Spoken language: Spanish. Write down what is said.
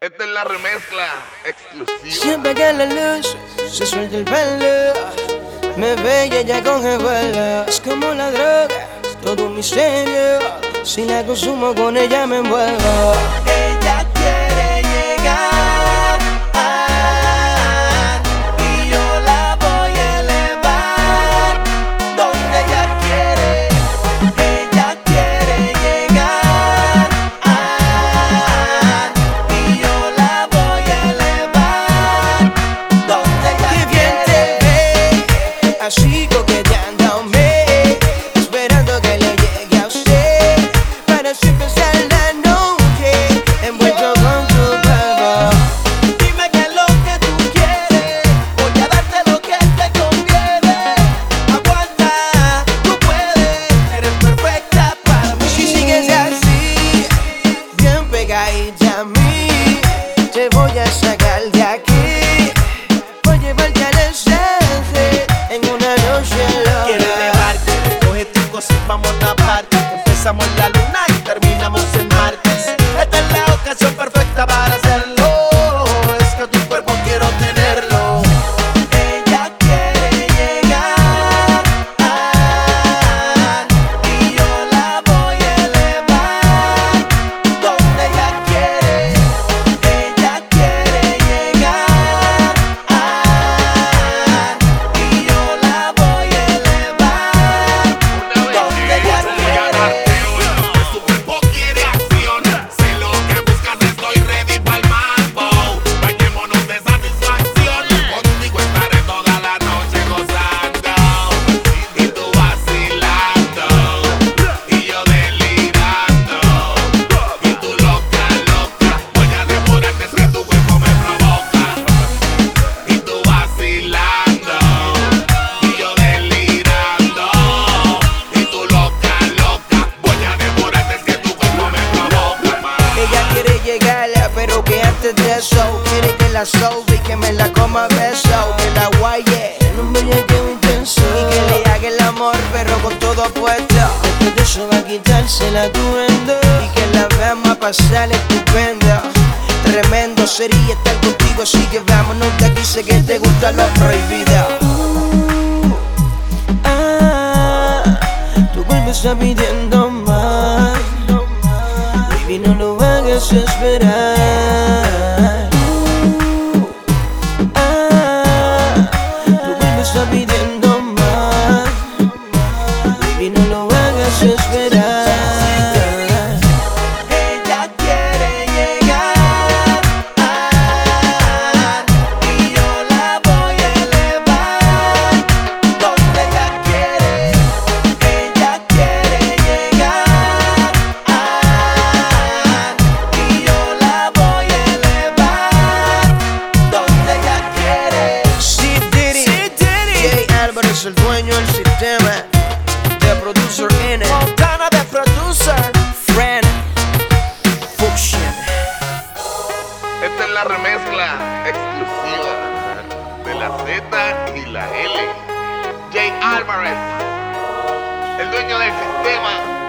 Esta es la remezcla exclusiva. Siempre que la luz se suelta el pelo, me ve y ella coge vuelo. Es como la droga, todo un misterio. Si la consumo con ella me envuelvo. Ella quiere llegar y yo la voy a elevar donde ella quiere. Ella quiere llegar y yo la voy a elevar donde ella quiere. Qué bien te ve, así coqueteándome, esperando que le llegue a usted para así empezar la noche envuelto con tu cuerpo. Dime qué es lo que tú quieres, voy a darte lo que te conviene. Aguanta, tú puedes, eres perfecta para mí. Si sigues así, bien pegadita a mí, te voy a sacar de aquí. Voy a llevarte al sunset en una noche loca. Quiero elevarte, coge tus cosas, vamos a parte. Empezamos en la luna y terminamos en martes. Esta es la ocasión perfecta para hacerlo. Es que tu cuerpo quiero tenerlo. Ella quiere llegar y yo la voy a elevar donde ella quiere. Ella quiere llegar y yo la voy a elevar donde ella quiere. Tu cuerpo quiere acción. Sé lo que buscas, estoy ready pa'l mambo. Bañémonos de satisfacción. Contigo estaré toda la noche gozando. Y tú vacilando. Y yo delirando. Y tú loca, loca. Voy a devorarte, es que tu cuerpo me provoca. Y tú vacilando. Y yo delirando. Y tú loca, loca. Voy a devorarte, es que tu cuerpo me provoca más. Ella quiere llegar, pero que antes de eso quiere que la sobe y que me la coma a beso. Que la guaye en un bellaqueo intenso y que le haga el amor, pero con todo puesto. Después de eso va a quitarse el atuendo y que la veamos a pasar estupendo. Tremendo sería estar contigo, así que vámonos de aquí. Sé que te gusta lo prohibido. Tu cuerpo está pidiendo más. Baby, no lo hagas esperar. Tu cuerpo está pidiendo más. Baby, no lo hagas esperar. Ella quiere llegar y yo la voy a elevar donde ella quiere. Ella quiere llegar y yo la voy a elevar donde ella quiere. Sí, Diddy, Jay Álvarez, el dueño del sistema, The Producer in it, Montana, the producer, Friend, Fusion. Esta es la remezcla exclusiva de la Z y la L. Jay Álvarez, el dueño del sistema.